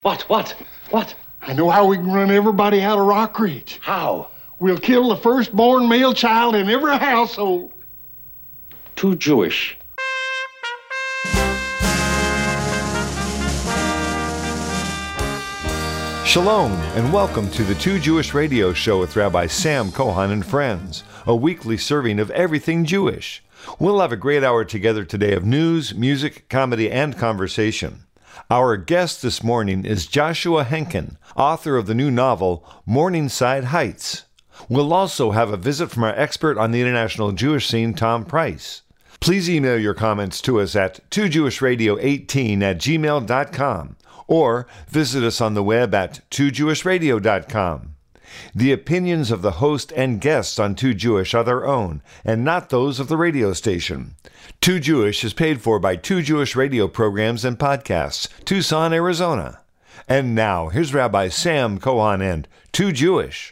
What? I know how we can run everybody out of Rock Ridge. How? We'll kill the firstborn male child in every household. Too Jewish. Shalom, and welcome to the Too Jewish Radio Show with Rabbi Sam Cohen and friends, a weekly serving of everything Jewish. We'll have a great hour together today of news, music, comedy, and conversation. Our guest this morning is Joshua Henkin, author of the new novel, Morningside Heights. We'll also have a visit from our expert on the international Jewish scene, Tom Price. Please email your comments to us at twojewishradio18@gmail.com or visit us on the web at twojewishradio.com. The opinions of the host and guests on Too Jewish are their own, and not those of the radio station. Too Jewish is paid for by Too Jewish Radio programs and podcasts, Tucson, Arizona. And now, here's Rabbi Sam Cohen and Too Jewish.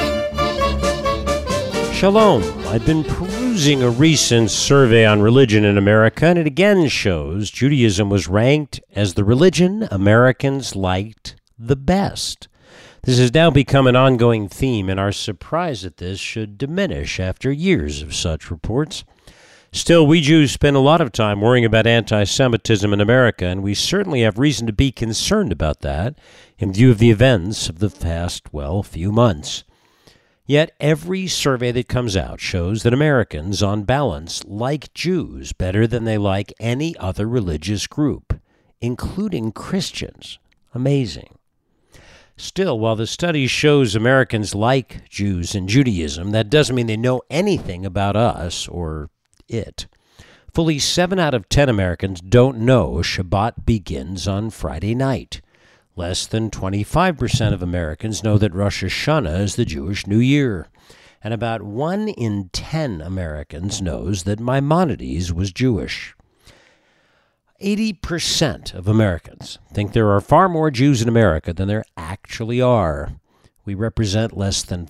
Shalom. I've been perusing a recent survey on religion in America, and it again shows Judaism was ranked as the religion Americans liked the best. This has now become an ongoing theme, and our surprise at this should diminish after years of such reports. Still, we Jews spend a lot of time worrying about anti-Semitism in America, and we certainly have reason to be concerned about that in view of the events of the past, few months. Yet every survey that comes out shows that Americans, on balance, like Jews better than they like any other religious group, including Christians. Amazing. Still, while the study shows Americans like Jews and Judaism, that doesn't mean they know anything about us or it. Fully 7 out of 10 Americans don't know Shabbat begins on Friday night. Less than 25% of Americans know that Rosh Hashanah is the Jewish New Year. And about 1 in 10 Americans knows that Maimonides was Jewish. 80% of Americans think there are far more Jews in America than there actually are. We represent less than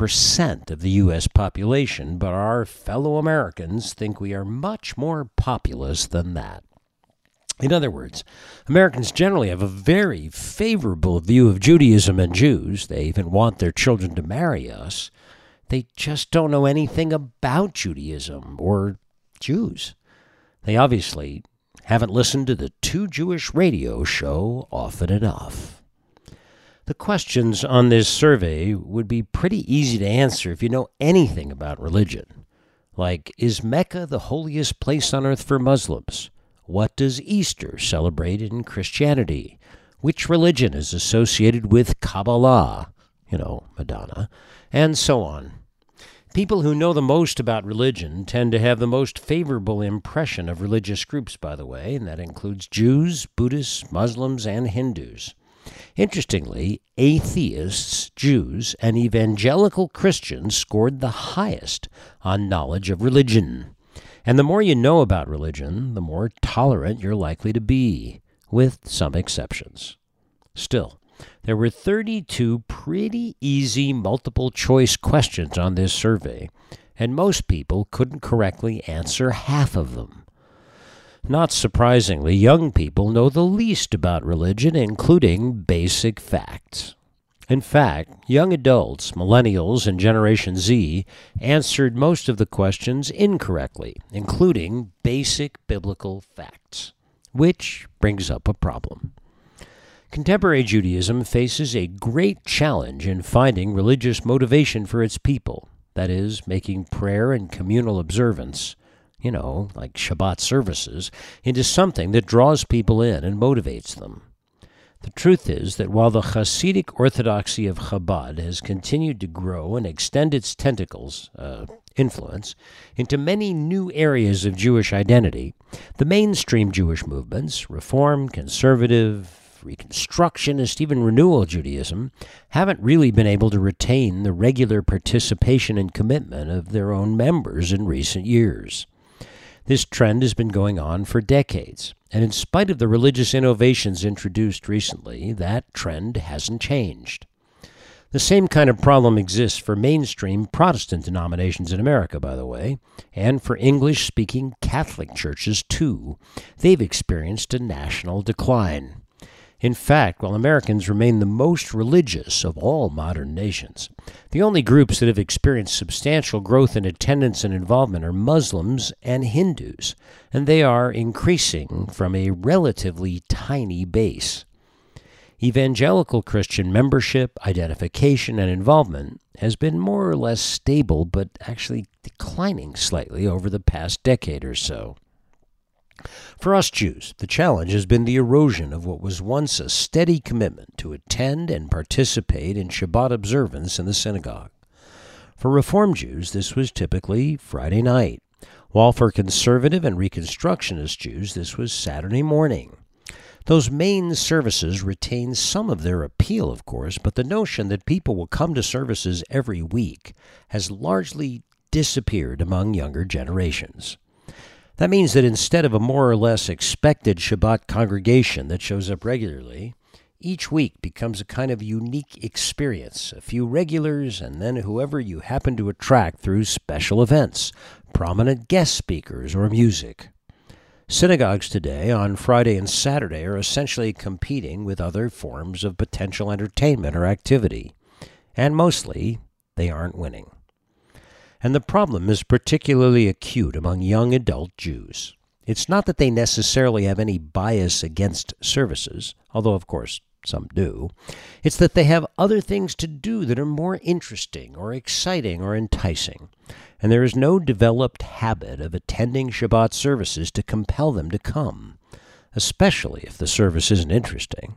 5% of the U.S. population, but our fellow Americans think we are much more populous than that. In other words, Americans generally have a very favorable view of Judaism and Jews. They even want their children to marry us. They just don't know anything about Judaism or Jews. They obviously haven't listened to the Too Jewish Radio Show often enough. The questions on this survey would be pretty easy to answer if you know anything about religion. Like, is Mecca the holiest place on earth for Muslims? What does Easter celebrate in Christianity? Which religion is associated with Kabbalah? Madonna. And so on. People who know the most about religion tend to have the most favorable impression of religious groups, by the way, and that includes Jews, Buddhists, Muslims, and Hindus. Interestingly, atheists, Jews, and evangelical Christians scored the highest on knowledge of religion. And the more you know about religion, the more tolerant you're likely to be, with some exceptions. Still, there were 32 pretty easy multiple-choice questions on this survey, and most people couldn't correctly answer half of them. Not surprisingly, young people know the least about religion, including basic facts. In fact, young adults, millennials, and Generation Z answered most of the questions incorrectly, including basic biblical facts, which brings up a problem. Contemporary Judaism faces a great challenge in finding religious motivation for its people, that is, making prayer and communal observance, like Shabbat services, into something that draws people in and motivates them. The truth is that while the Hasidic orthodoxy of Chabad has continued to grow and extend its influence, into many new areas of Jewish identity, the mainstream Jewish movements, Reform, Conservative, Reconstructionist, even Renewal Judaism, haven't really been able to retain the regular participation and commitment of their own members in recent years. This trend has been going on for decades, and in spite of the religious innovations introduced recently, that trend hasn't changed. The same kind of problem exists for mainstream Protestant denominations in America, by the way, and for English-speaking Catholic churches, too. They've experienced a national decline. In fact, while Americans remain the most religious of all modern nations, the only groups that have experienced substantial growth in attendance and involvement are Muslims and Hindus, and they are increasing from a relatively tiny base. Evangelical Christian membership, identification, and involvement has been more or less stable, but actually declining slightly over the past decade or so. For us Jews, the challenge has been the erosion of what was once a steady commitment to attend and participate in Shabbat observance in the synagogue. For Reform Jews, this was typically Friday night, while for conservative and Reconstructionist Jews, this was Saturday morning. Those main services retain some of their appeal, of course, but the notion that people will come to services every week has largely disappeared among younger generations. That means that instead of a more or less expected Shabbat congregation that shows up regularly, each week becomes a kind of unique experience, a few regulars, and then whoever you happen to attract through special events, prominent guest speakers, or music. Synagogues today, on Friday and Saturday, are essentially competing with other forms of potential entertainment or activity, and mostly they aren't winning. And the problem is particularly acute among young adult Jews. It's not that they necessarily have any bias against services, although of course some do. It's that they have other things to do that are more interesting or exciting or enticing. And there is no developed habit of attending Shabbat services to compel them to come, especially if the service isn't interesting.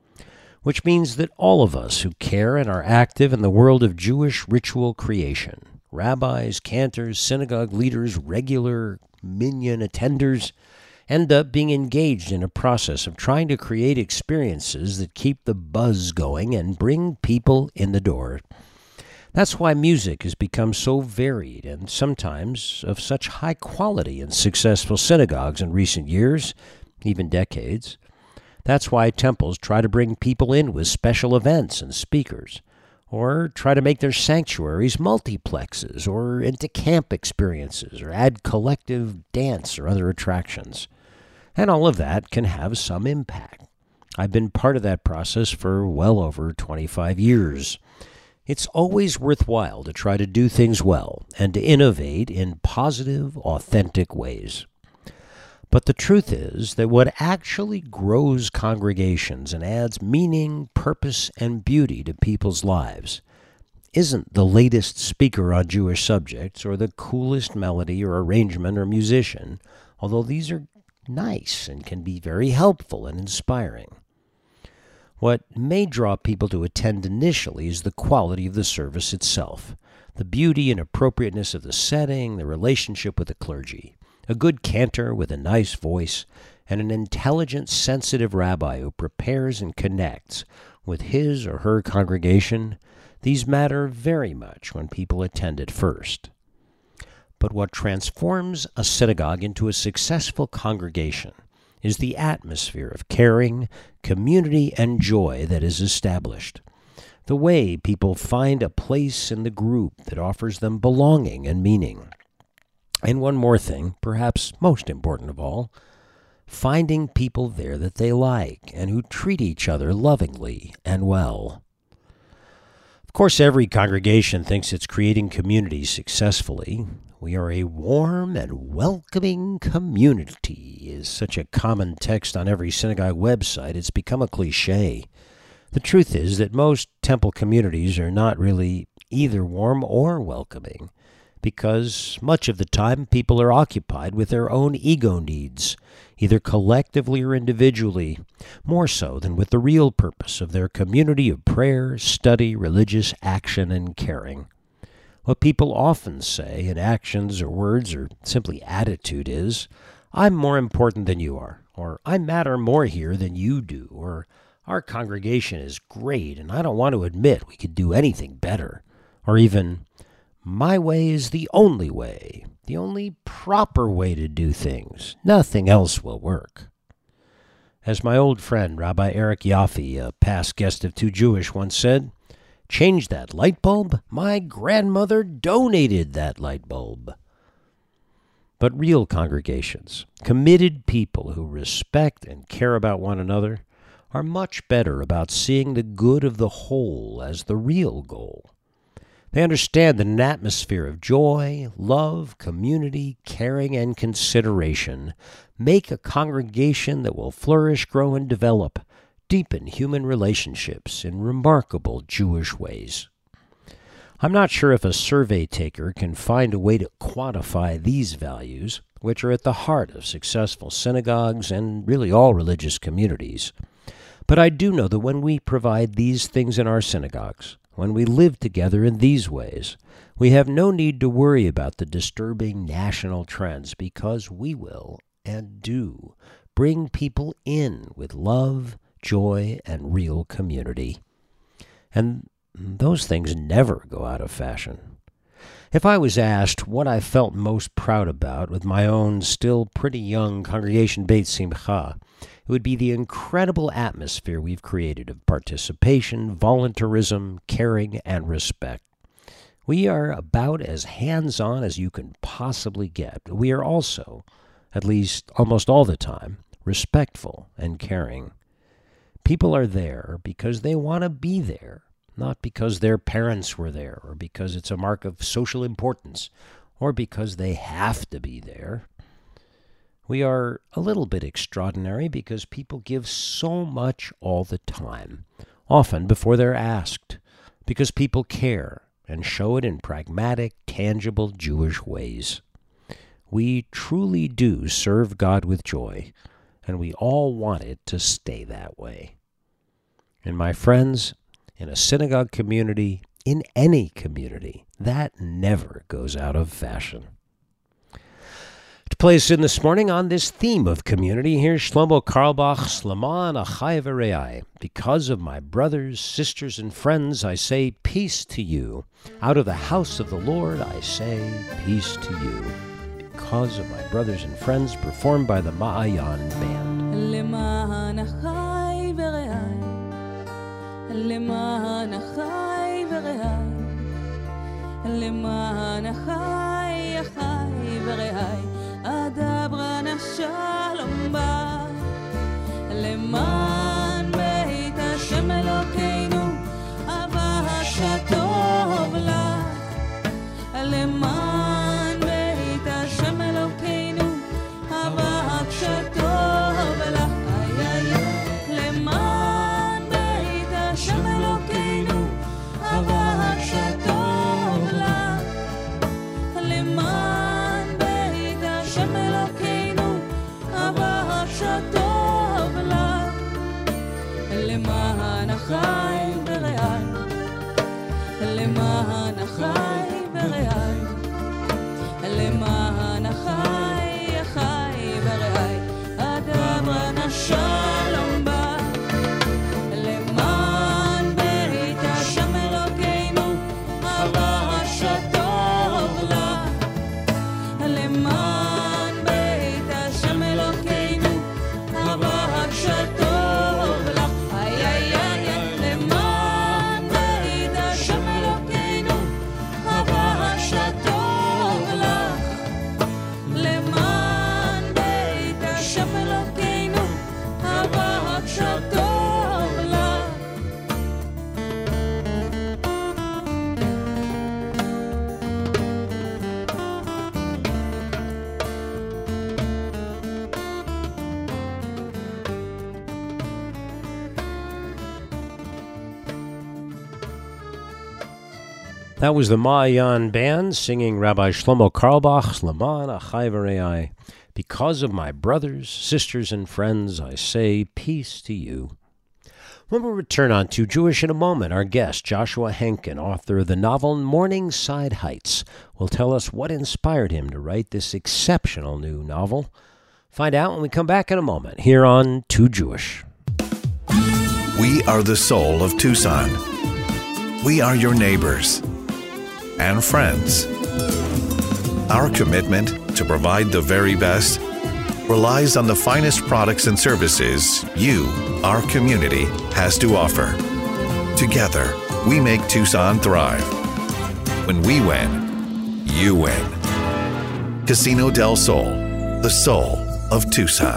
Which means that all of us who care and are active in the world of Jewish ritual creation, rabbis, cantors, synagogue leaders, regular minyan attenders, end up being engaged in a process of trying to create experiences that keep the buzz going and bring people in the door. That's why music has become so varied and sometimes of such high quality in successful synagogues in recent years, even decades. That's why temples try to bring people in with special events and speakers, or try to make their sanctuaries multiplexes or into camp experiences, or add collective dance or other attractions. And all of that can have some impact. I've been part of that process for well over 25 years. It's always worthwhile to try to do things well and to innovate in positive, authentic ways. But the truth is that what actually grows congregations and adds meaning, purpose, and beauty to people's lives isn't the latest speaker on Jewish subjects or the coolest melody or arrangement or musician, although these are nice and can be very helpful and inspiring. What may draw people to attend initially is the quality of the service itself, the beauty and appropriateness of the setting, the relationship with the clergy. A good cantor with a nice voice, and an intelligent, sensitive rabbi who prepares and connects with his or her congregation, these matter very much when people attend at first. But what transforms a synagogue into a successful congregation is the atmosphere of caring, community, and joy that is established. The way people find a place in the group that offers them belonging and meaning. And one more thing, perhaps most important of all, finding people there that they like and who treat each other lovingly and well. Of course, every congregation thinks it's creating community successfully. We are a warm and welcoming community is such a common text on every synagogue website, it's become a cliche. The truth is that most temple communities are not really either warm or welcoming, because much of the time people are occupied with their own ego needs, either collectively or individually, more so than with the real purpose of their community of prayer, study, religious action, and caring. What people often say in actions or words or simply attitude is, I'm more important than you are, or I matter more here than you do, or our congregation is great and I don't want to admit we could do anything better, or even, my way is the only way, the only proper way to do things. Nothing else will work. As my old friend Rabbi Eric Yaffe, a past guest of Too Jewish, once said, change that light bulb? My grandmother donated that light bulb. But real congregations, committed people who respect and care about one another, are much better about seeing the good of the whole as the real goal. They understand that an atmosphere of joy, love, community, caring, and consideration make a congregation that will flourish, grow, and develop, deepen human relationships in remarkable Jewish ways. I'm not sure if a survey taker can find a way to quantify these values, which are at the heart of successful synagogues and really all religious communities. But I do know that when we provide these things in our synagogues, when we live together in these ways, we have no need to worry about the disturbing national trends because we will, and do, bring people in with love, joy, and real community. And those things never go out of fashion. If I was asked what I felt most proud about with my own still pretty young congregation Beit Simcha, it would be the incredible atmosphere we've created of participation, volunteerism, caring, and respect. We are about as hands-on as you can possibly get. We are also, at least almost all the time, respectful and caring. People are there because they want to be there, not because their parents were there, or because it's a mark of social importance, or because they have to be there. We are a little bit extraordinary because people give so much all the time, often before they're asked, because people care and show it in pragmatic, tangible Jewish ways. We truly do serve God with joy, and we all want it to stay that way. And my friends, in a synagogue community, in any community, that never goes out of fashion. To play us in this morning on this theme of community, here's Shlomo Carlebach's Leman Achai V'Re'ai. Because of my brothers, sisters, and friends, I say peace to you. Out of the house of the Lord, I say peace to you. Because of my brothers and friends, performed by the Ma'ayan Band. Leman Achai V'Re'ai, Leman Achai V'Re'ai, Leman Achai V'Re'ai, Adabra Shalom Ba, Leman Beit Hashem Elokeinu, Ava Shatov La, Leman Beit Hashem Elokeinu, Ava Shatov La, Leman Beit Hashem Elokeinu, Ava Shatov La, Leman Beit Hashem Elokeinu, Ava Shatov La, Leman Achai V'Re'ai, Leman Achai V'Re'ai, Leman Achai V'Re'ai, Adabra Shalom Ba, Leman Beit Hashem Elokeinu, Ava Shatov La, Leman Beit Hashem Elokeinu, Ava Shatov La, Leman Beit Hashem Elokeinu, Ava Shatov La, Leman Beit Hashem Elokeinu, Ava Shatov La. That was the Ma'ayan Band singing Rabbi Shlomo Carlebach's Leman Achai V'Re'ai. Because of my brothers, sisters, and friends, I say peace to you. When we return on To Jewish in a moment, our guest, Joshua Henkin, author of the novel Morningside Heights, will tell us what inspired him to write this exceptional new novel. Find out when we come back in a moment here on To Jewish. We are the soul of Tucson. We are your neighbors and friends. Our commitment to provide the very best relies on the finest products and services you, our community, has to offer. Together, we make Tucson thrive. When we win, you win. Casino del Sol, the soul of Tucson.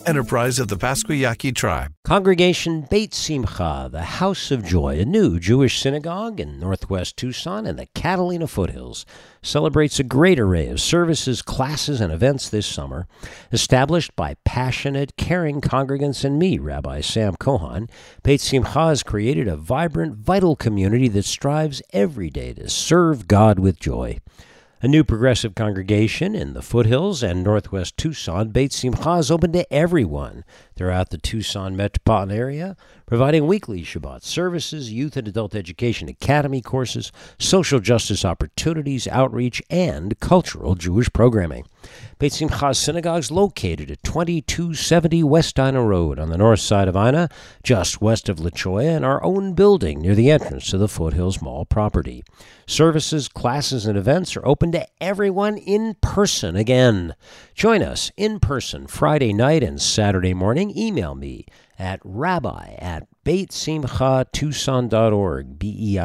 enterprise of the Pasquayaqui tribe. Congregation Beit Simcha, the House of Joy, a new Jewish synagogue in northwest Tucson and the Catalina foothills, celebrates a great array of services, classes, and events this summer. Established by passionate, caring congregants and me, Rabbi Sam Cohan, Beit Simcha has created a vibrant, vital community that strives every day to serve God with joy. A new progressive congregation in the foothills and northwest Tucson, Beit Simcha is open to everyone throughout the Tucson metropolitan area, providing weekly Shabbat services, youth and adult education academy courses, social justice opportunities, outreach, and cultural Jewish programming. Beit Simcha's synagogue is located at 2270 West Ina Road on the north side of Ina, just west of La Cholla, in our own building near the entrance to the Foothills Mall property. Services, classes, and events are open to everyone in person again. Join us in person Friday night and Saturday morning. Email me at rabbi@beitsimchatucson.org,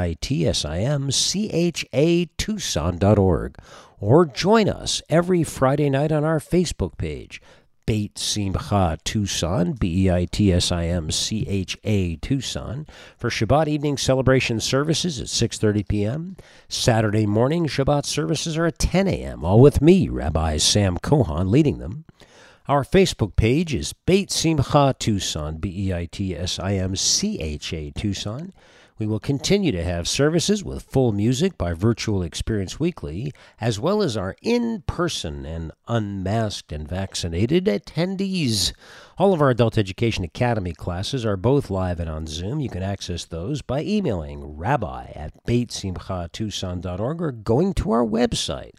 BEITSIMCHA Tucson.org, or join us every Friday night on our Facebook page, Beit Simcha Tucson, BEITSIMCHA Tucson, for Shabbat evening celebration services at 6:30 p.m. Saturday morning Shabbat services are at 10 a.m., all with me, Rabbi Sam Cohan, leading them. Our Facebook page is Beit Simcha Tucson, BEITSIMCHA Tucson. We will continue to have services with full music by Virtual Experience Weekly, as well as our in-person and unmasked and vaccinated attendees. All of our Adult Education Academy classes are both live and on Zoom. You can access those by emailing rabbi@beitsimchatucson.org or going to our website,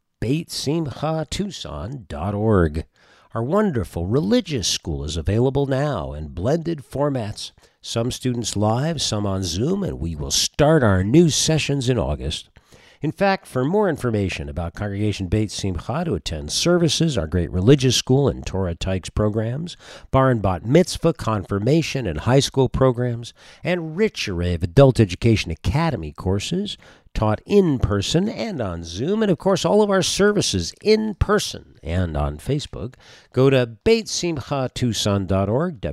beitsimchatucson.org. Our wonderful religious school is available now in blended formats. Some students live, some on Zoom, and we will start our new sessions in August. In fact, for more information about Congregation Beit Simcha, to attend services, our great religious school and Torah Tykes programs, bar and bat mitzvah, confirmation, and high school programs, and rich array of adult education academy courses taught in person and on Zoom, and of course all of our services in person and on Facebook, go to beitsimchatucson.org,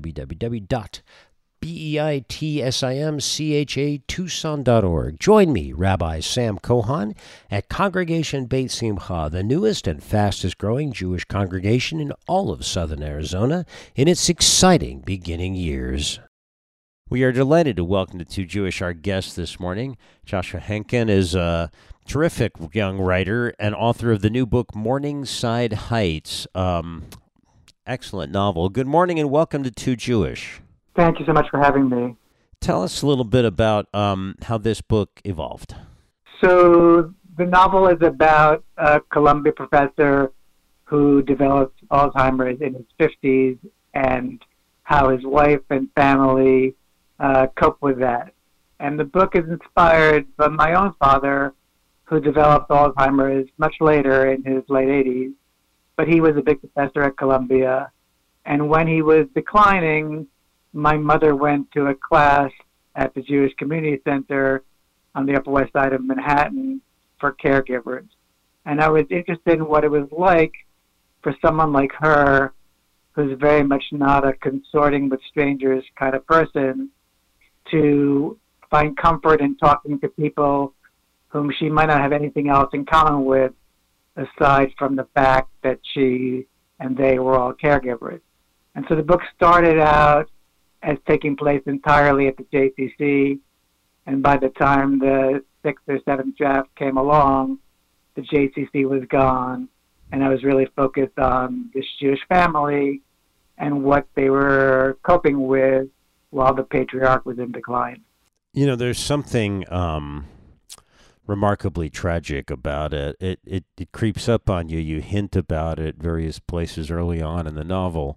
www.beitsimchatucson.org. Join me, Rabbi Sam Cohan, at Congregation Beit Simcha, the newest and fastest growing Jewish congregation in all of southern Arizona, in its exciting beginning years. We are delighted to welcome to Two Jewish our guest this morning. Joshua Henkin is a terrific young writer and author of the new book, Morningside Heights. Excellent novel. Good morning and welcome to Two Jewish. Thank you so much for having me. Tell us a little bit about how this book evolved. So the novel is about a Columbia professor who developed Alzheimer's in his 50s and how his wife and family cope with that. And the book is inspired by my own father, who developed Alzheimer's much later in his late 80s. But he was a big professor at Columbia. And when he was declining, my mother went to a class at the Jewish Community Center on the Upper West Side of Manhattan for caregivers. And I was interested in what it was like for someone like her, who's very much not a consorting with strangers kind of person, to find comfort in talking to people whom she might not have anything else in common with, aside from the fact that she and they were all caregivers. And so the book started out as taking place entirely at the JCC, and by the time the 6th or 7th draft came along, the JCC was gone, and I was really focused on this Jewish family and what they were coping with while the patriarch was in decline. You know, there's something remarkably tragic about it. It creeps up on you. You hint about it various places early on in the novel.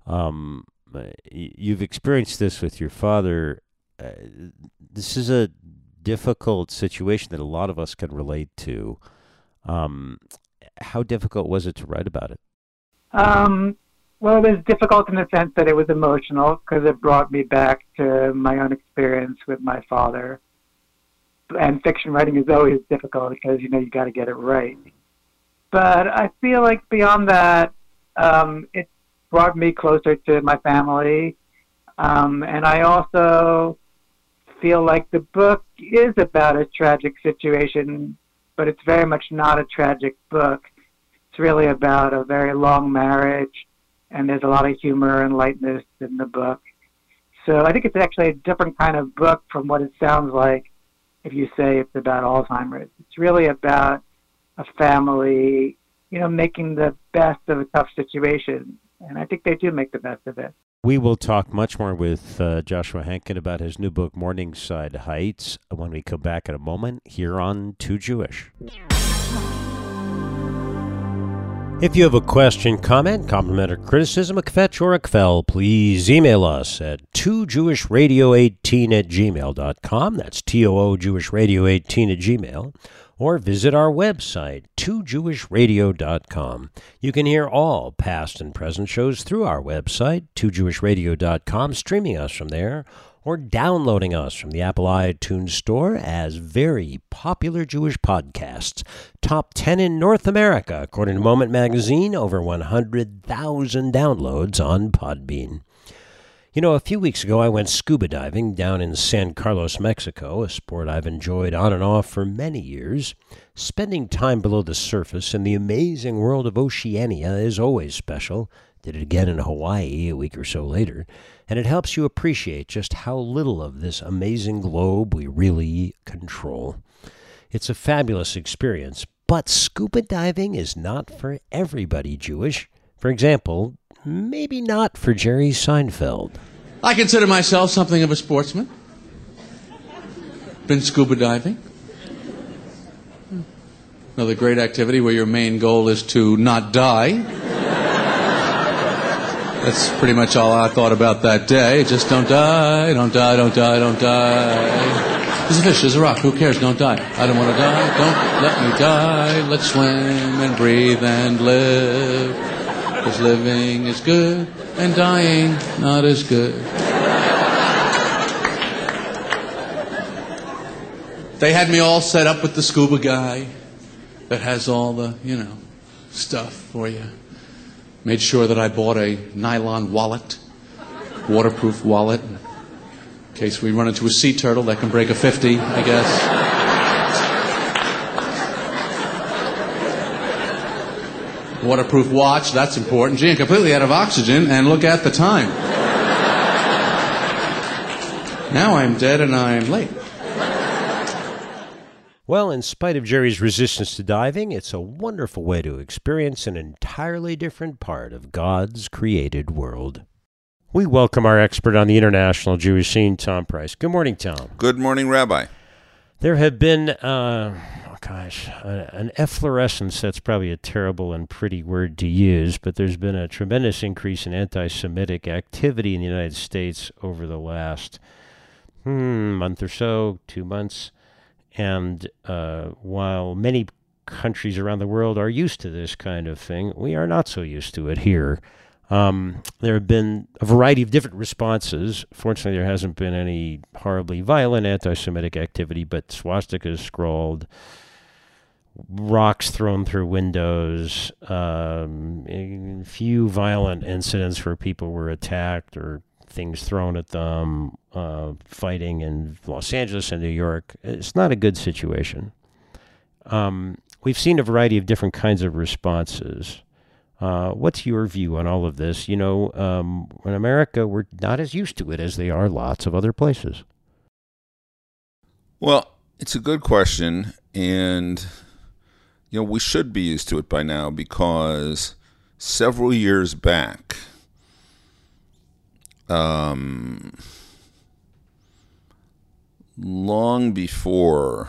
You've experienced this with your father. This is a difficult situation that a lot of us can relate to. How difficult was it to write about it? Well, it was difficult in the sense that it was emotional because it brought me back to my own experience with my father. And fiction writing is always difficult because, you got to get it right. But I feel like beyond that, brought me closer to my family. And I also feel like the book is about a tragic situation, but it's very much not a tragic book. It's really about a very long marriage, and there's a lot of humor and lightness in the book. So I think it's actually a different kind of book from what it sounds like if you say it's about Alzheimer's. It's really about a family, making the best of a tough situation. And I think they do make the best of it. We will talk much more with Joshua Henkin about his new book, Morningside Heights, when we come back in a moment here on Too Jewish. If you have a question, comment, compliment, or criticism, a kvetch or a kvel, please email us at toojewishradio18@gmail.com. That's TOO jewishradio18@gmail. Or visit our website, toojewishradio.com. You can hear all past and present shows through our website, toojewishradio.com, streaming us from there, or downloading us from the Apple iTunes Store as very popular Jewish podcasts. Top 10 in North America, according to Moment Magazine, over 100,000 downloads on Podbean. A few weeks ago I went scuba diving down in San Carlos, Mexico, a sport I've enjoyed on and off for many years. Spending time below the surface in the amazing world of Oceania is always special. Did it again in Hawaii a week or so later. And it helps you appreciate just how little of this amazing globe we really control. It's a fabulous experience, but scuba diving is not for everybody Jewish. For example, maybe not for Jerry Seinfeld. I consider myself something of a sportsman. Been scuba diving. Another great activity where your main goal is to not die. That's pretty much all I thought about that day. Just don't die, don't die, don't die, don't die. There's a fish, there's a rock, who cares, don't die. I don't want to die, don't let me die. Let's swim and breathe and live. Because living is good and dying not as good. They had me all set up with the scuba guy that has all the, stuff for you. Made sure that I bought a nylon wallet, waterproof wallet, in case we run into a sea turtle that can break a 50, I guess. Waterproof watch, that's important. Gee, I'm completely out of oxygen, and look at the time. Now I'm dead and I'm late. Well, in spite of Jerry's resistance to diving, it's a wonderful way to experience an entirely different part of God's created world. We welcome our expert on the international Jewish scene, Tom Price. Good morning, Tom. Good morning, Rabbi. There have been, an efflorescence, that's probably a terrible and pretty word to use, but there's been a tremendous increase in anti-Semitic activity in the United States over the last month or so, 2 months. And while many countries around the world are used to this kind of thing, we are not so used to it here. There have been a variety of different responses. Fortunately, there hasn't been any horribly violent anti-Semitic activity, but swastikas scrawled, rocks thrown through windows, a few violent incidents where people were attacked or things thrown at them, fighting in Los Angeles and New York. It's not a good situation. We've seen a variety of different kinds of responses. What's your view on all of this? In America, we're not as used to it as they are lots of other places. Well, it's a good question, and we should be used to it by now, because several years back, long before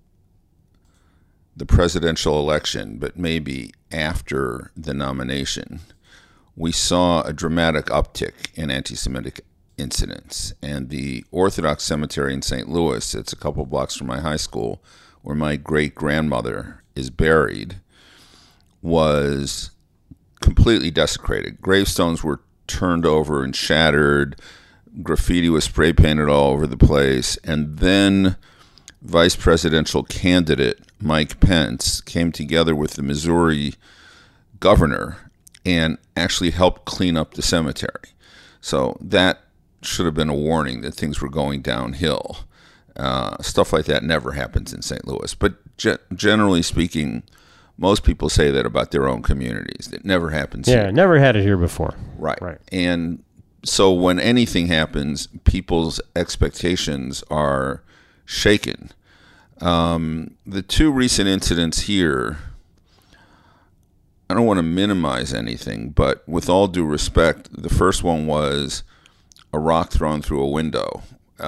the presidential election, but maybe after the nomination, we saw a dramatic uptick in anti-Semitic incidents. And the Orthodox Cemetery in St. Louis, it's a couple blocks from my high school, where my great-grandmother is buried, was completely desecrated. Gravestones were turned over and shattered. Graffiti was spray painted all over the place. And then vice presidential candidate Mike Pence came together with the Missouri governor and actually helped clean up the cemetery. So that should have been a warning that things were going downhill. Stuff like that never happens in St. Louis. But generally speaking, most people say that about their own communities. It never happens here. Yeah, never had it here before. Right. And so when anything happens, people's expectations are shaken. The two recent incidents here, I don't want to minimize anything, but with all due respect, the first one was a rock thrown through a window.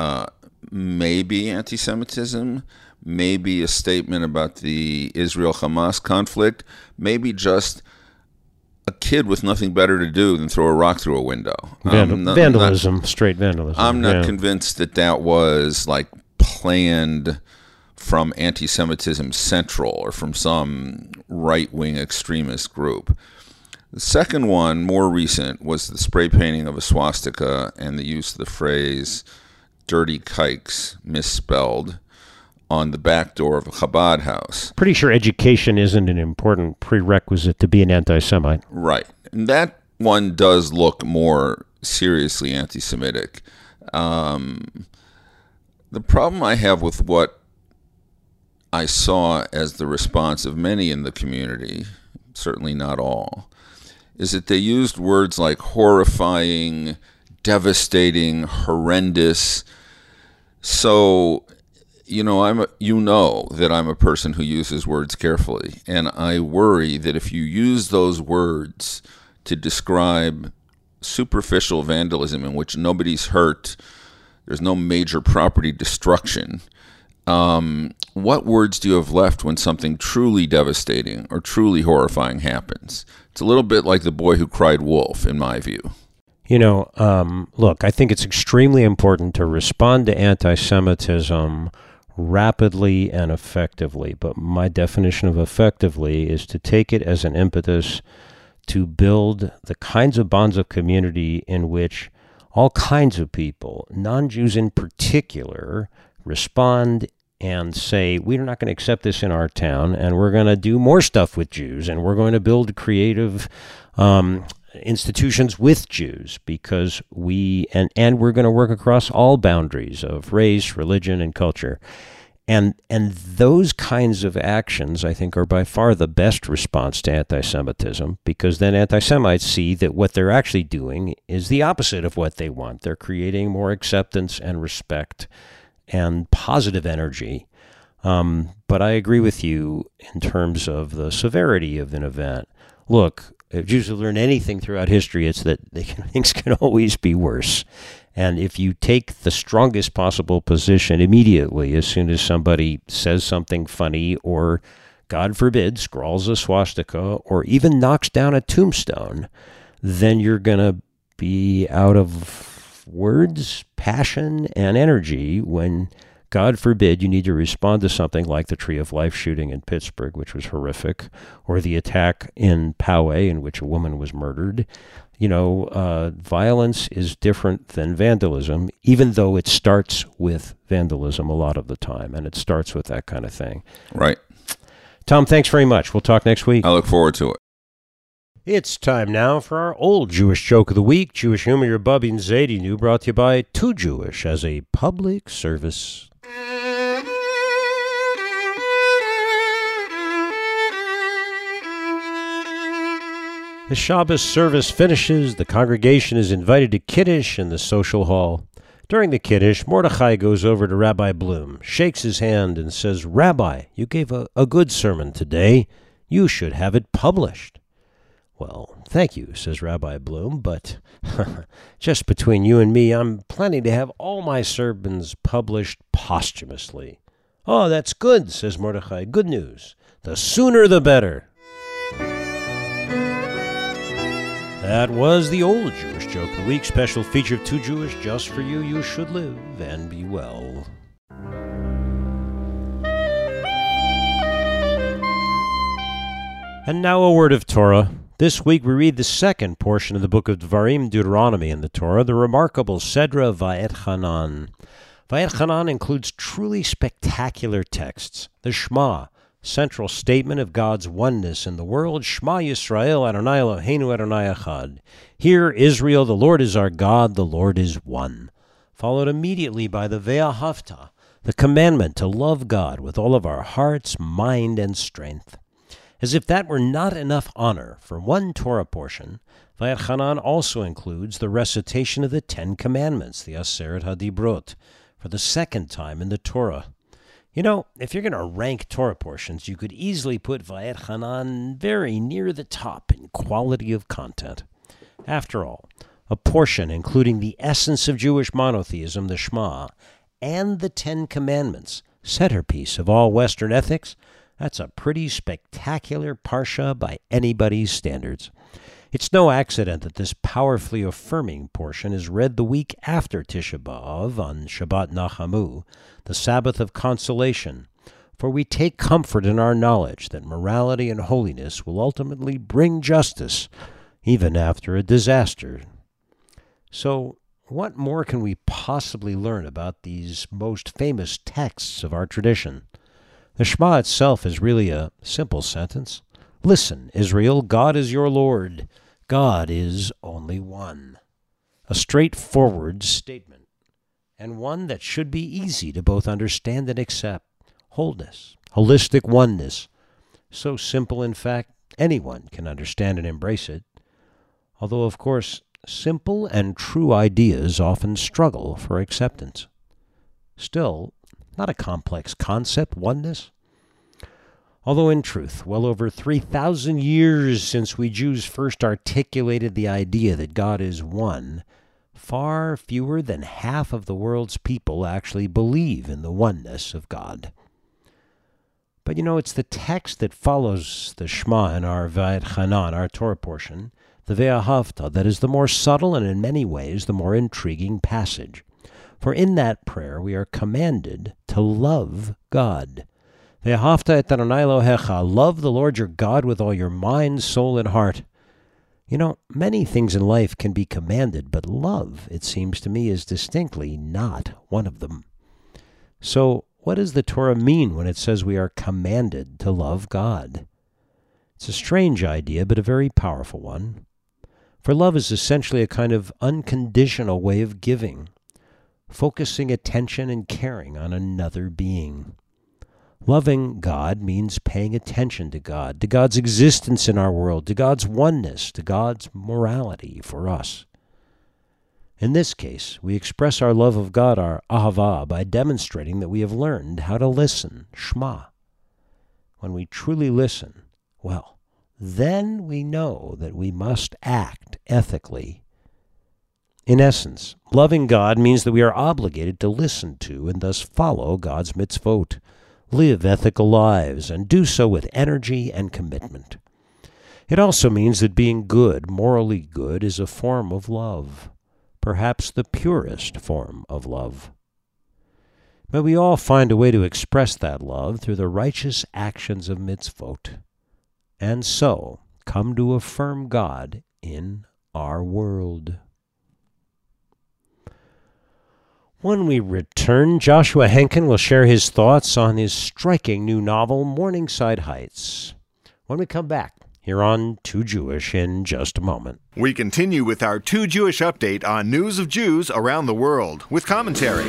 Maybe anti-Semitism, maybe a statement about the Israel-Hamas conflict, maybe just a kid with nothing better to do than throw a rock through a window. Vandalism, straight vandalism. I'm not convinced that was like planned from anti-Semitism Central or from some right-wing extremist group. The second one, more recent, was the spray painting of a swastika and the use of the phrase dirty kikes, misspelled, on the back door of a Chabad house. Pretty sure education isn't an important prerequisite to be an anti-Semite. Right. And that one does look more seriously anti-Semitic. The problem I have with what I saw as the response of many in the community, certainly not all, is that they used words like horrifying, devastating, horrendous. So, you know that I'm a person who uses words carefully, and I worry that if you use those words to describe superficial vandalism in which nobody's hurt, there's no major property destruction, what words do you have left when something truly devastating or truly horrifying happens? It's a little bit like the boy who cried wolf, in my view. You know, look, I think it's extremely important to respond to anti-Semitism rapidly and effectively, but my definition of effectively is to take it as an impetus to build the kinds of bonds of community in which all kinds of people, non-Jews in particular, respond and say, we're not going to accept this in our town, and we're going to do more stuff with Jews, and we're going to build creative institutions with Jews, because and we're going to work across all boundaries of race, religion, and culture. And those kinds of actions, I think, are by far the best response to anti-Semitism, because then anti-Semites see that what they're actually doing is the opposite of what they want. They're creating more acceptance and respect and positive energy. But I agree with you in terms of the severity of an event. Look, if Jews have learned anything throughout history, it's that things can always be worse. And if you take the strongest possible position immediately as soon as somebody says something funny or, God forbid, scrawls a swastika or even knocks down a tombstone, then you're going to be out of words, passion, and energy when, God forbid, you need to respond to something like the Tree of Life shooting in Pittsburgh, which was horrific, or the attack in Poway in which a woman was murdered. You know, violence is different than vandalism, even though it starts with vandalism a lot of the time, and it starts with that kind of thing. Right. Tom, thanks very much. We'll talk next week. I look forward to it. It's time now for our old Jewish joke of the week. Jewish humor, your Bubby and Zadie New, brought to you by Too Jewish as a public service. The Shabbos service finishes. The congregation is invited to Kiddush in the social hall. During the Kiddush, Mordechai goes over to Rabbi Bloom, shakes his hand, and says, "Rabbi, you gave a good sermon today. You should have it published." "Well, thank you," says Rabbi Bloom, "but just between you and me, I'm planning to have all my sermons published posthumously." "Oh, that's good," says Mordechai. "Good news. The sooner the better." That was the old Jewish joke of the week, special feature of Too Jewish, just for you. You should live and be well. And now a word of Torah. This week we read the second portion of the book of Devarim, Deuteronomy in the Torah, the remarkable Sedra Va'etchanan. Va'etchanan includes truly spectacular texts: the Shema, central statement of God's oneness in the world, Shema Yisrael, Adonai Eloheinu, Adonai Echad. Hear, Israel, the Lord is our God, the Lord is one. Followed immediately by the Ve'ahavta, the commandment to love God with all of our hearts, mind, and strength. As if that were not enough honor for one Torah portion, Va'etchanan also includes the recitation of the Ten Commandments, the Aseret HaDibrot, for the second time in the Torah. You know, if you're going to rank Torah portions, you could easily put Va'etchanan very near the top in quality of content. After all, a portion including the essence of Jewish monotheism, the Shema, and the Ten Commandments, centerpiece of all Western ethics, that's a pretty spectacular parsha by anybody's standards. It's no accident that this powerfully affirming portion is read the week after Tisha B'Av on Shabbat Nachamu, the Sabbath of consolation, for we take comfort in our knowledge that morality and holiness will ultimately bring justice, even after a disaster. So, what more can we possibly learn about these most famous texts of our tradition? The Shema itself is really a simple sentence. Listen, Israel, God is your Lord. God is only one. A straightforward statement, and one that should be easy to both understand and accept. Wholeness, holistic oneness. So simple, in fact, anyone can understand and embrace it. Although, of course, simple and true ideas often struggle for acceptance. Still, not a complex concept, oneness. Although in truth, well over 3,000 years since we Jews first articulated the idea that God is one, far fewer than half of the world's people actually believe in the oneness of God. But you know, it's the text that follows the Shema in our Va'etchanan, our Torah portion, the Ve'ahavta, that is the more subtle and in many ways the more intriguing passage. For in that prayer we are commanded to love God. Ve'ahavta et Adonai Elohecha, love the Lord your God with all your mind, soul, and heart. You know, many things in life can be commanded, but love, it seems to me, is distinctly not one of them. So, what does the Torah mean when it says we are commanded to love God? It's a strange idea, but a very powerful one. For love is essentially a kind of unconditional way of giving, focusing attention and caring on another being. Loving God means paying attention to God's existence in our world, to God's oneness, to God's morality for us. In this case, we express our love of God, our ahava, by demonstrating that we have learned how to listen, Shema. When we truly listen, well, then we know that we must act ethically. In essence, loving God means that we are obligated to listen to and thus follow God's mitzvot, live ethical lives, and do so with energy and commitment. It also means that being good, morally good, is a form of love, perhaps the purest form of love. May we all find a way to express that love through the righteous actions of mitzvot, and so come to affirm God in our world. When we return, Joshua Henkin will share his thoughts on his striking new novel, Morningside Heights. When we come back, here on Too Jewish in just a moment. We continue with our Too Jewish update on news of Jews around the world with commentary.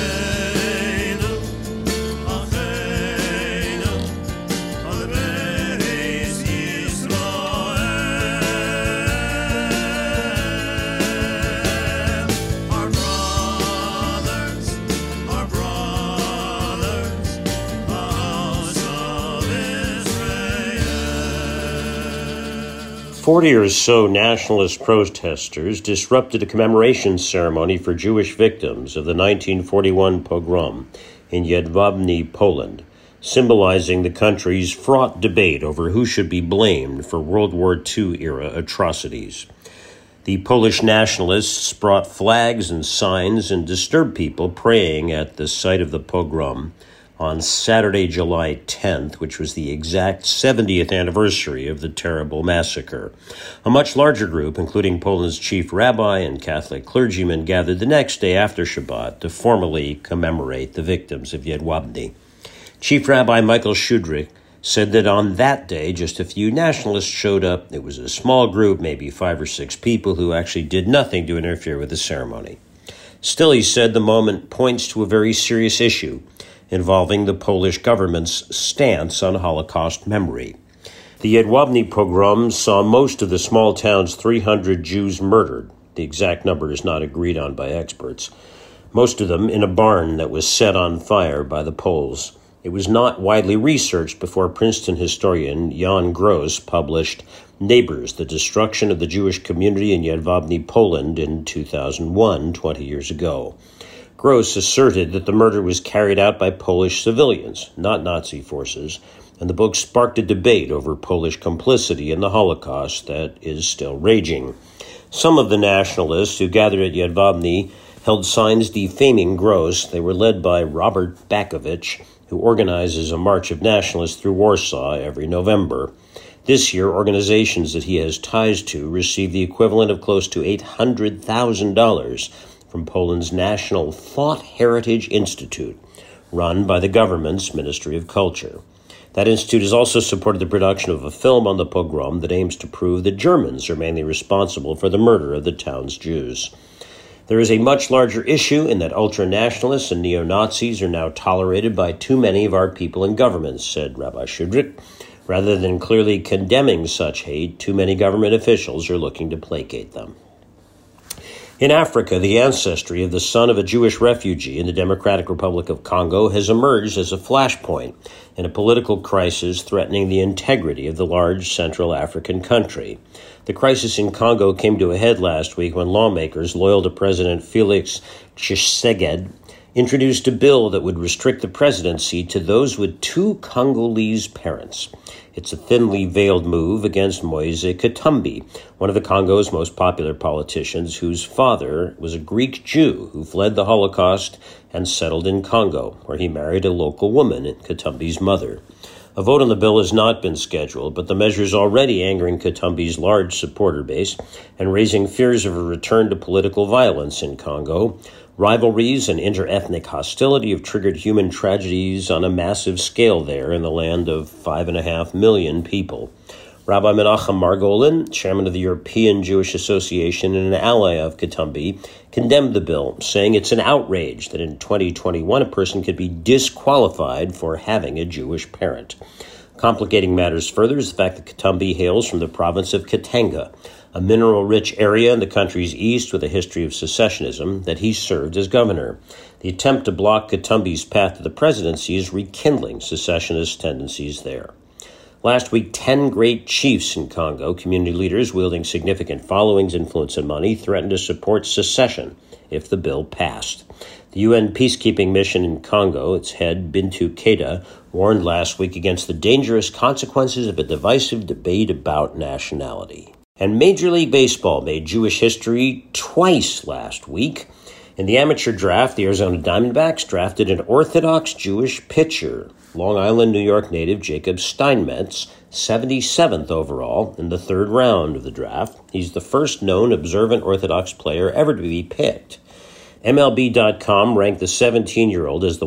Forty or so nationalist protesters disrupted a commemoration ceremony for Jewish victims of the 1941 pogrom in Jedwabne, Poland, symbolizing the country's fraught debate over who should be blamed for World War II-era atrocities. The Polish nationalists brought flags and signs and disturbed people praying at the site of the pogrom on Saturday, July 10th, which was the exact 70th anniversary of the terrible massacre. A much larger group, including Poland's chief rabbi and Catholic clergymen, gathered the next day after Shabbat to formally commemorate the victims of Jedwabne. Chief Rabbi Michael Shudrick said that on that day, just a few nationalists showed up. It was a small group, maybe 5 or 6 people, who actually did nothing to interfere with the ceremony. Still, he said, the moment points to a very serious issue involving the Polish government's stance on Holocaust memory. The Jedwabne pogrom saw most of the small town's 300 Jews murdered. The exact number is not agreed on by experts. Most of them in a barn that was set on fire by the Poles. It was not widely researched before Princeton historian Jan Gross published Neighbors, the Destruction of the Jewish Community in Jedwabne, Poland in 2001, 20 years ago. Gross asserted that the murder was carried out by Polish civilians, not Nazi forces, and the book sparked a debate over Polish complicity in the Holocaust that is still raging. Some of the nationalists who gathered at Jedwabne held signs defaming Gross. They were led by Robert Bakovich, who organizes a march of nationalists through Warsaw every November. This year, organizations that he has ties to received the equivalent of close to $800,000 from Poland's National Thought Heritage Institute, run by the government's Ministry of Culture. That institute has also supported the production of a film on the pogrom that aims to prove that Germans are mainly responsible for the murder of the town's Jews. There is a much larger issue in that ultra-nationalists and neo-Nazis are now tolerated by too many of our people in government, said Rabbi Shudrick. Rather than clearly condemning such hate, too many government officials are looking to placate them. In Africa, the ancestry of the son of a Jewish refugee in the Democratic Republic of Congo has emerged as a flashpoint in a political crisis threatening the integrity of the large Central African country. The crisis in Congo came to a head last week when lawmakers loyal to President Felix Tshisekedi introduced a bill that would restrict the presidency to those with 2 Congolese parents. It's a thinly veiled move against Moise Katumbi, one of the Congo's most popular politicians, whose father was a Greek Jew who fled the Holocaust and settled in Congo, where he married a local woman, Katumbi's mother. A vote on the bill has not been scheduled, but the measure is already angering Katumbi's large supporter base and raising fears of a return to political violence in Congo. Rivalries and inter-ethnic hostility have triggered human tragedies on a massive scale there in the land of 5.5 million people. Rabbi Menachem Margolin, chairman of the European Jewish Association and an ally of Katumbi, condemned the bill, saying it's an outrage that in 2021 a person could be disqualified for having a Jewish parent. Complicating matters further is the fact that Katumbi hails from the province of Katanga, a mineral-rich area in the country's east with a history of secessionism that he served as governor. The attempt to block Katumbi's path to the presidency is rekindling secessionist tendencies there. Last week, 10 great chiefs in Congo, community leaders wielding significant followings, influence, and money, threatened to support secession if the bill passed. The UN peacekeeping mission in Congo, its head, Bintou Keita, warned last week against the dangerous consequences of a divisive debate about nationality. And Major League Baseball made Jewish history twice last week. In the amateur draft, the Arizona Diamondbacks drafted an Orthodox Jewish pitcher, Long Island, New York native Jacob Steinmetz, 77th overall in the 3rd round of the draft. He's the first known observant Orthodox player ever to be picked. MLB.com ranked the 17-year-old as the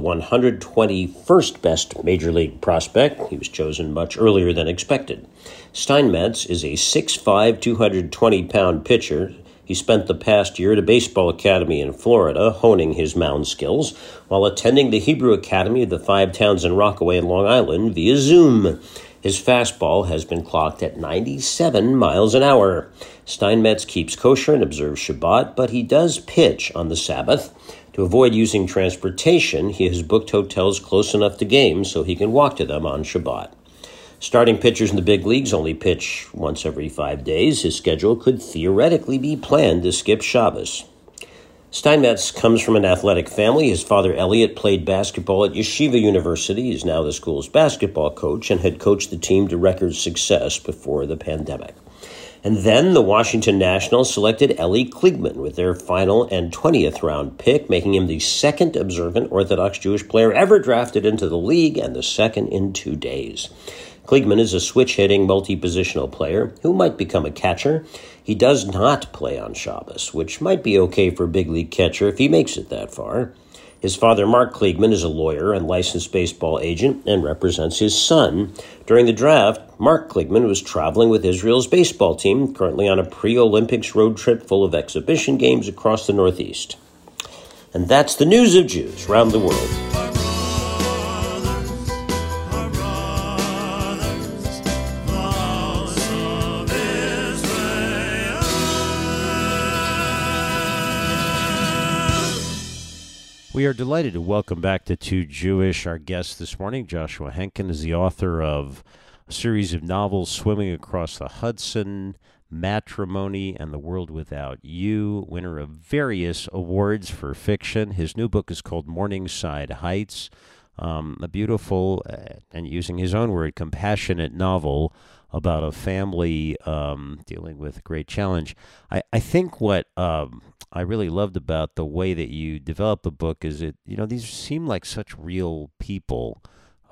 121st best Major League prospect. He was chosen much earlier than expected. Steinmetz is a 6'5", 220-pound pitcher. He spent the past year at a baseball academy in Florida, honing his mound skills, while attending the Hebrew Academy of the 5 towns in Rockaway and Long Island via Zoom. His fastball has been clocked at 97 miles an hour. Steinmetz keeps kosher and observes Shabbat, but he does pitch on the Sabbath. To avoid using transportation, he has booked hotels close enough to games so he can walk to them on Shabbat. Starting pitchers in the big leagues only pitch once every 5 days. His schedule could theoretically be planned to skip Shabbos. Steinmetz comes from an athletic family. His father, Elliot, played basketball at Yeshiva University. He is now the school's basketball coach and had coached the team to record success before the pandemic. And then the Washington Nationals selected Eli Kliegman with their final and 20th round pick, making him the second observant Orthodox Jewish player ever drafted into the league and the second in 2 days. Kliegman is a switch-hitting, multi-positional player who might become a catcher. He does not play on Shabbos, which might be okay for a big league catcher if he makes it that far. His father, Mark Kliegman, is a lawyer and licensed baseball agent and represents his son. During the draft, Mark Kliegman was traveling with Israel's baseball team, currently on a pre-Olympics road trip full of exhibition games across the Northeast. And that's the news of Jews around the world. We are delighted to welcome back to Too Jewish. Our guest this morning, Joshua Henkin, is the author of a series of novels, Swimming Across the Hudson, Matrimony, and The World Without You, winner of various awards for fiction. His new book is called Morningside Heights, a beautiful, and using his own word, compassionate novel about a family dealing with a great challenge. I think what I really loved about the way that you develop the book is these seem like such real people.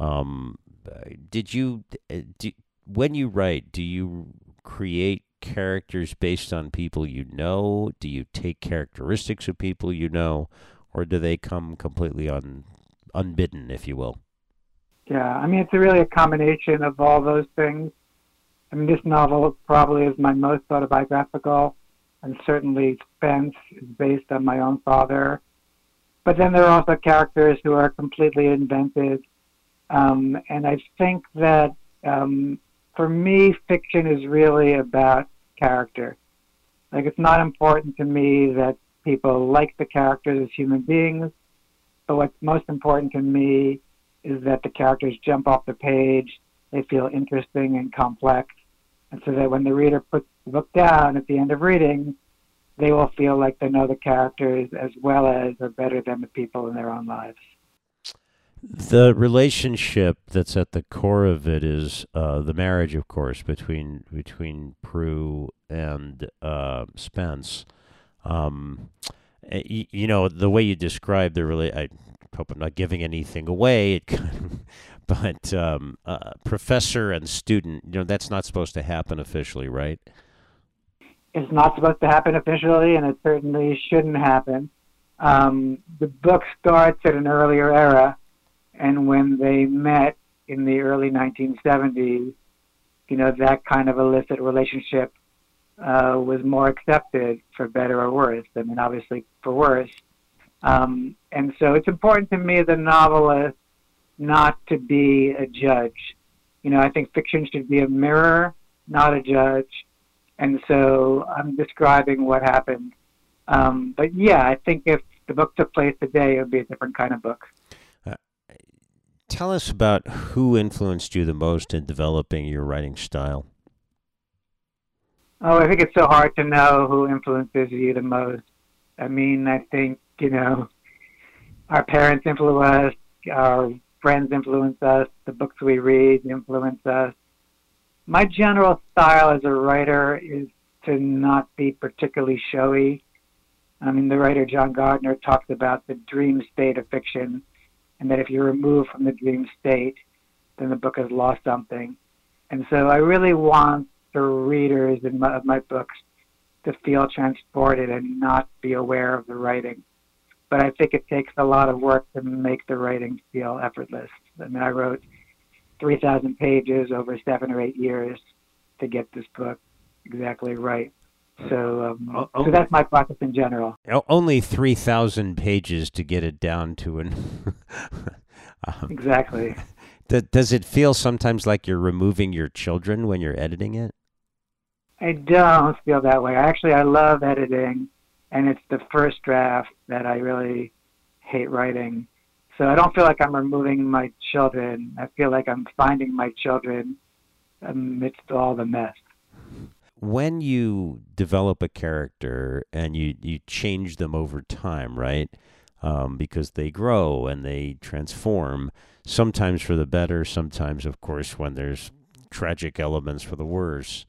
When you write, do you create characters based on people you know? Do you take characteristics of people you know, or do they come completely unbidden, if you will? Yeah, I mean, it's really a combination of all those things. I mean, this novel probably is my most autobiographical, and certainly Spence is based on my own father. But then there are also characters who are completely invented. And I think that for me, fiction is really about character. Like, it's not important to me that people like the characters as human beings, but what's most important to me is that the characters jump off the page, they feel interesting and complex, and so that when the reader puts the book down at the end of reading, they will feel like they know the characters as well as or better than the people in their own lives. The relationship that's at the core of it is the marriage, of course, between Prue and Spence. The way you describe I hope I'm not giving anything away. But professor and student, that's not supposed to happen officially, right? It's not supposed to happen officially, and it certainly shouldn't happen. The book starts at an earlier era, and when they met in the early 1970s, that kind of illicit relationship was more accepted, for better or worse. I mean, obviously for worse. And so it's important to me as a novelist not to be a judge. I think fiction should be a mirror, not a judge. And so I'm describing what happened. But yeah, I think if the book took place today, it would be a different kind of book. Tell us about who influenced you the most in developing your writing style. Oh, I think it's so hard to know who influences you the most. I mean, I think, our parents influence us, our friends influence us, the books we read influence us. My general style as a writer is to not be particularly showy. I mean, the writer John Gardner talks about the dream state of fiction, and that if you're removed from the dream state, then the book has lost something. And so I really want the readers of my books to feel transported and not be aware of the writing. But I think it takes a lot of work to make the writing feel effortless. I mean, I wrote 3,000 pages over 7 or 8 years to get this book exactly right. So that's my process in general. Only 3,000 pages to get it down to an... Exactly. Does it feel sometimes like you're removing your children when you're editing it? I don't feel that way. I love editing, and it's the first draft that I really hate writing. So I don't feel like I'm removing my children. I feel like I'm finding my children amidst all the mess. When you develop a character and you change them over time, right? Because they grow and they transform, sometimes for the better, sometimes, of course, when there's tragic elements, for the worse.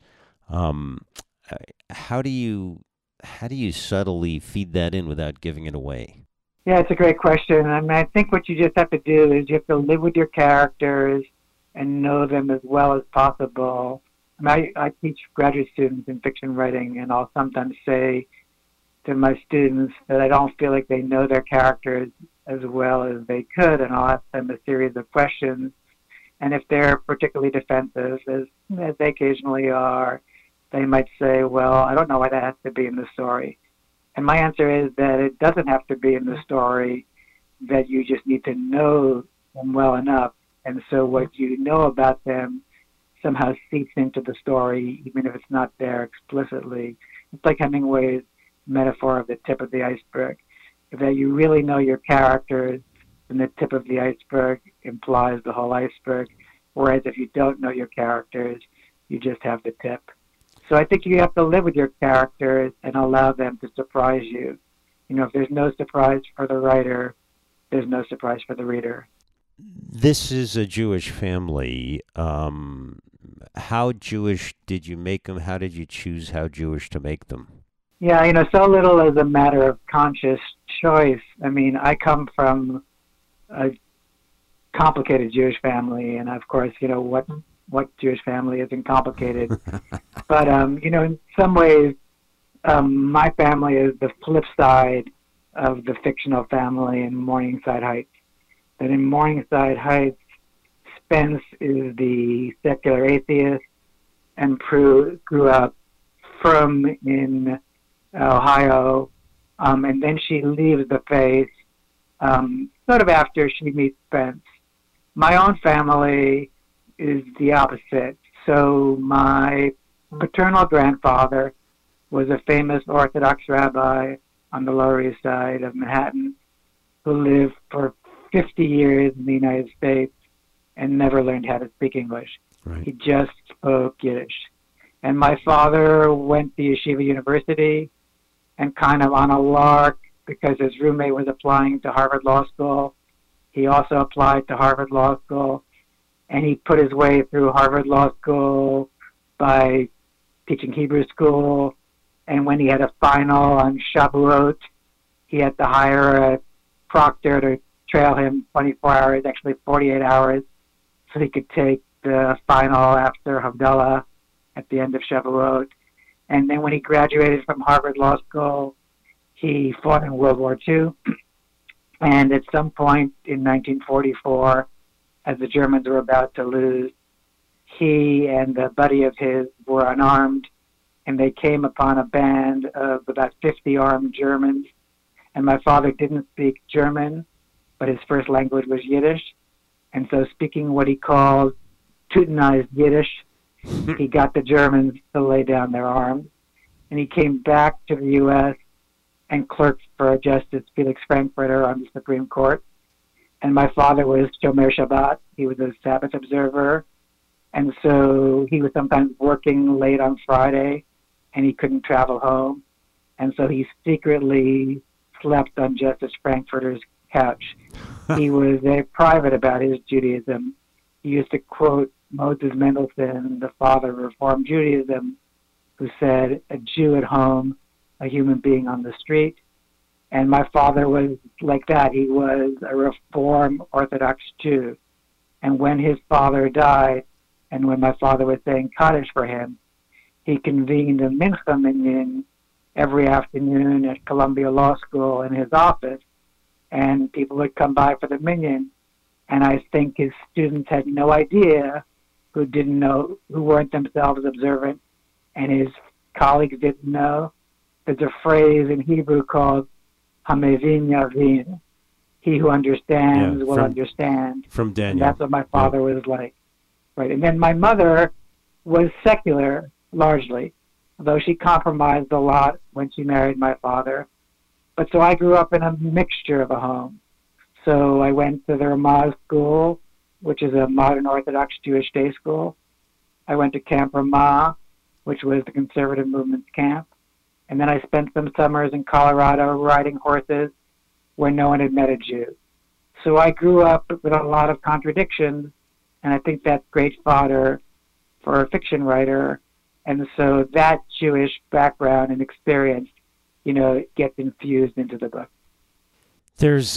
How do you subtly feed that in without giving it away? Yeah, it's a great question. I mean, I think what you just have to do is you have to live with your characters and know them as well as possible. I mean, I teach graduate students in fiction writing, and I'll sometimes say to my students that I don't feel like they know their characters as well as they could, and I'll ask them a series of questions. And if they're particularly defensive, as they occasionally are, they might say, well, I don't know why that has to be in the story. And my answer is that it doesn't have to be in the story, that you just need to know them well enough. And so what you know about them somehow seeps into the story, even if it's not there explicitly. It's like Hemingway's metaphor of the tip of the iceberg. That you really know your characters, and the tip of the iceberg implies the whole iceberg. Whereas if you don't know your characters, you just have the tip. So I think you have to live with your characters and allow them to surprise you. You know, if there's no surprise for the writer, there's no surprise for the reader. This is a Jewish family. How Jewish did you make them? How did you choose how Jewish to make them? Yeah, you know, so little as a matter of conscious choice. I mean, I come from a complicated Jewish family, and of course, you know, what Jewish family isn't complicated? But, you know, in some ways, my family is the flip side of the fictional family in Morningside Heights. That in Morningside Heights, Spence is the secular atheist, and Prue grew up from in Ohio, and then she leaves the faith sort of after she meets Spence. My own family is the opposite. So my paternal grandfather was a famous Orthodox rabbi on the Lower East Side of Manhattan who lived for 50 years in the United States and never learned how to speak English. Right. He just spoke Yiddish. And my father went to Yeshiva University, and kind of on a lark, because his roommate was applying to Harvard Law School, he also applied to Harvard Law School, and he put his way through Harvard Law School by teaching Hebrew school, and when he had a final on Shavuot, he had to hire a proctor to trail him 24 hours, actually 48 hours, so he could take the final after Havdalah at the end of Shavuot. And then when he graduated from Harvard Law School, he fought in World War II. And at some point in 1944, as the Germans were about to lose, he and a buddy of his were unarmed, and they came upon a band of about 50 armed Germans. And my father didn't speak German, but his first language was Yiddish. And so speaking what he called Teutonized Yiddish, he got the Germans to lay down their arms. And he came back to the U.S. and clerked for Justice Felix Frankfurter on the Supreme Court. And my father was Shomer Shabbat. He was a Sabbath observer. And so he was sometimes working late on Friday, and he couldn't travel home. And so he secretly slept on Justice Frankfurter's couch. He was very private about his Judaism. He used to quote Moses Mendelssohn, the father of Reform Judaism, who said, "A Jew at home, a human being on the street." And my father was like that. He was a Reform Orthodox Jew. And when his father died, and when my father was saying Kaddish for him, he convened a mincha minyan every afternoon at Columbia Law School in his office, and people would come by for the minyan. And I think his students had no idea, who weren't themselves observant, and his colleagues didn't know. There's a phrase in Hebrew called Hamevin Yavin. He who understands will understand. From Daniel. And that's what my father was like. Right. And then my mother was secular, largely, though she compromised a lot when she married my father. But so I grew up in a mixture of a home. So I went to the Ramaz School, which is a modern Orthodox Jewish day school. I went to Camp Ramah, which was the conservative movement's camp. And then I spent some summers in Colorado riding horses where no one had met a Jew. So I grew up with a lot of contradictions, and I think that's great fodder for a fiction writer. And so that Jewish background and experience, gets infused into the book. There's,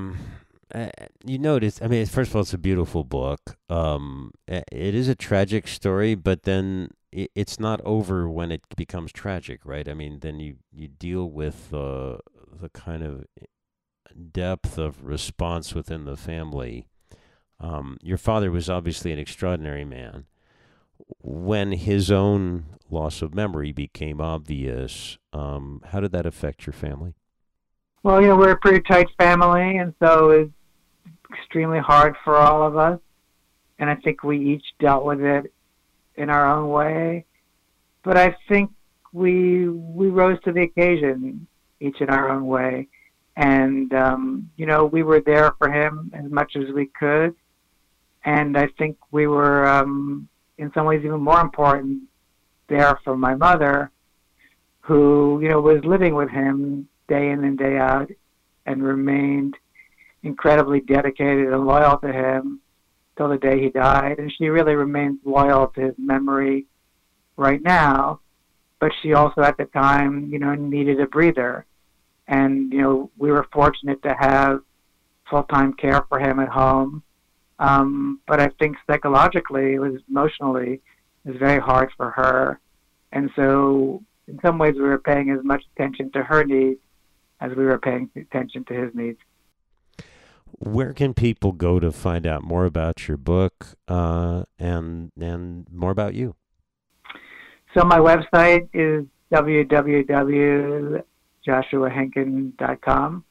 you notice, I mean, first of all, it's a beautiful book. It is a tragic story, but then it's not over when it becomes tragic, right? I mean, then you deal with the kind of depth of response within the family. Your father was obviously an extraordinary man. When his own loss of memory became obvious, how did that affect your family? Well, we're a pretty tight family, and so it's extremely hard for all of us. And I think we each dealt with it in our own way. But I think we rose to the occasion, each in our own way. And, we were there for him as much as we could. And I think we were, in some ways, even more important there for my mother, who, was living with him day in and day out and remained incredibly dedicated and loyal to him till the day he died. And she really remains loyal to his memory right now. But she also, at the time, needed a breather. And, we were fortunate to have full-time care for him at home. But I think psychologically, emotionally, it was very hard for her. And so, in some ways, we were paying as much attention to her needs as we were paying attention to his needs. Where can people go to find out more about your book and more about you? So my website is www.joshuahenkin.com.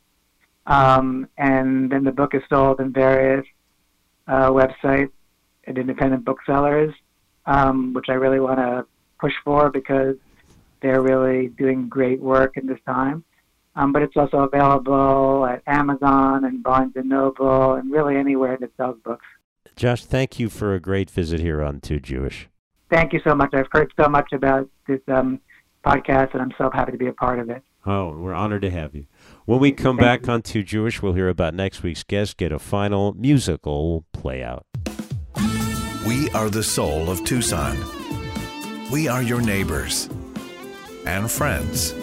And then the book is sold in various websites and independent booksellers, which I really want to push for because they're really doing great work in this time. But it's also available at Amazon and Barnes & Noble and really anywhere that sells books. Josh, thank you for a great visit here on Too Jewish. Thank you so much. I've heard so much about this podcast, and I'm so happy to be a part of it. Oh, we're honored to have you. When we come back on Too Jewish, we'll hear about next week's guest, get a final musical play out. We are the soul of Tucson. We are your neighbors and friends.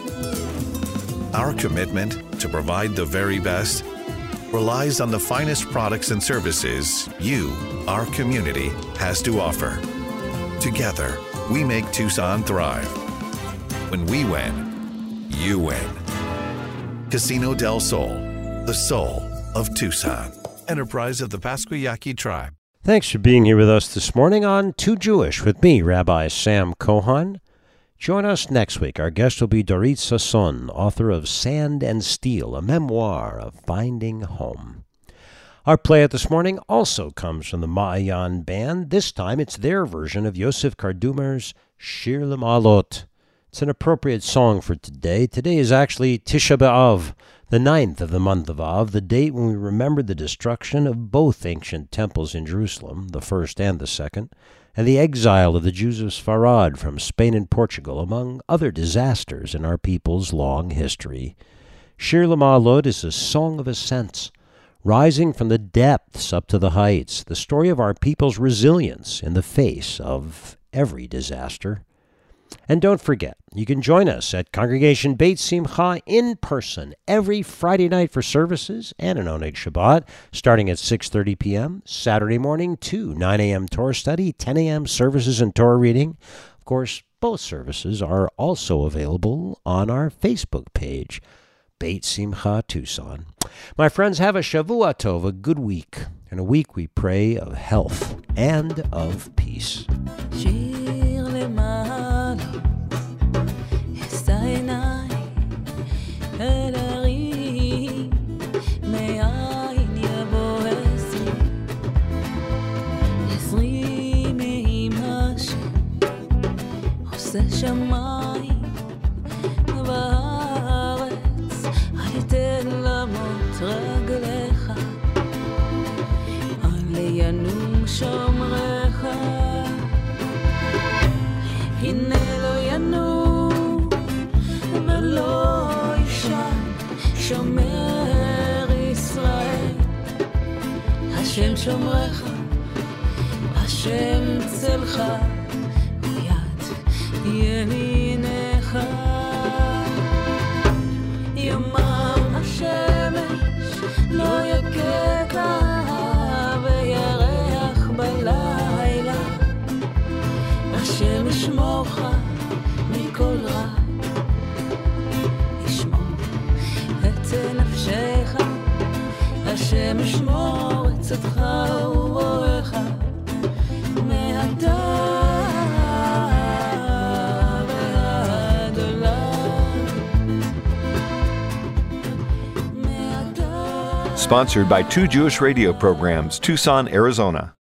Our commitment to provide the very best relies on the finest products and services you, our community, has to offer. Together, we make Tucson thrive. When we win, you win. Casino del Sol, the soul of Tucson. Enterprise of the Pasquayaqui Tribe. Thanks for being here with us this morning on Too Jewish with me, Rabbi Sam Cohen. Join us next week. Our guest will be Dorit Sasson, author of Sand and Steel, a memoir of finding home. Our play out this morning also comes from the Ma'ayan Band. This time it's their version of Yosef Kardumer's Shir L'Ma'alot. It's an appropriate song for today. Today is actually Tisha B'Av, the 9th of the month of Av, the date when we remember the destruction of both ancient temples in Jerusalem, the first and the second, and the exile of the Jews of Sfarad from Spain and Portugal, among other disasters in our people's long history. Shir L'Ma'alot is a song of ascents, rising from the depths up to the heights, the story of our people's resilience in the face of every disaster. And don't forget, you can join us at Congregation Beit Simcha in person every Friday night for services and an Oneg Shabbat, starting at 6:30 p.m., Saturday morning to 9 a.m. Torah study, 10 a.m. services and Torah reading. Of course, both services are also available on our Facebook page, Beit Simcha Tucson. My friends, have a Shavua Tov, a good week, and a week we pray of health and of peace. אל הרים, מאין יבוא 20 עם השם, עושה שמיים בארץ, אל תן למות רגליך, אל ינום שומרך, הנה לא ינום ולא שומר ישראל, השם שומרך, השם צלך, ויד ימינך. יומם השמש לא יככה וירח בלילה, השם ישמורך מכל רע, נפשך sponsored by Two Jewish Radio Programs, Tucson, Arizona.